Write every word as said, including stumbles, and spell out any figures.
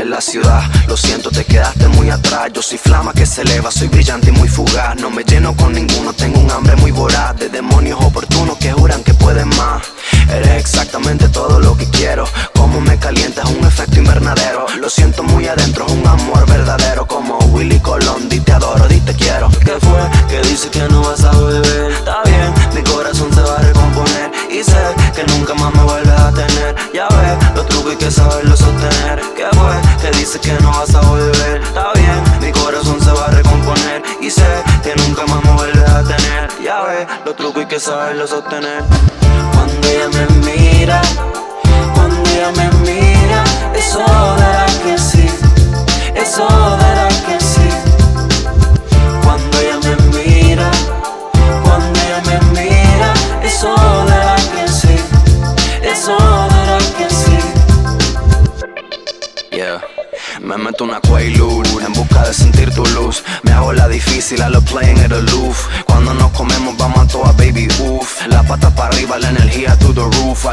en la ciudad. Lo siento, te quedaste muy atrás. Yo soy flama que se eleva, soy brillante y muy fugaz. No me lleno con ninguno, tengo un hambre muy voraz de demonios oportunos que juran que pueden más. Eres exactamente todo lo que quiero. Como me calientas, un efecto invernadero. Lo siento muy adentro, es un amor verdadero. Como Willy Colón, di te adoro, di te quiero. ¿Qué fue? Que dice que no vas a volver. Está bien, mi corazón se va a recomponer. Y sé que nunca más me vuelves a tener. Ya ves, los trucos hay que saberlo sostener. ¿Qué fue? Que dice que no vas a volver. Está bien, mi corazón se va a recomponer. Y sé que nunca más me vuelves a tener. Ya ves, los trucos hay que saberlo sostener. Cuando ella me mira, cuando ella me mira, eso dará que sí, eso dará que sí. Cuando ella me mira, cuando ella me mira, eso dará que sí, eso dará que sí. Yeah. Me meto una Quaalude en busca de sentir tu luz. Me hago la difícil, I love playing it aloof. Cuando nos comemos vamos a toa, baby, uff. La pata para arriba, la energía to the roof.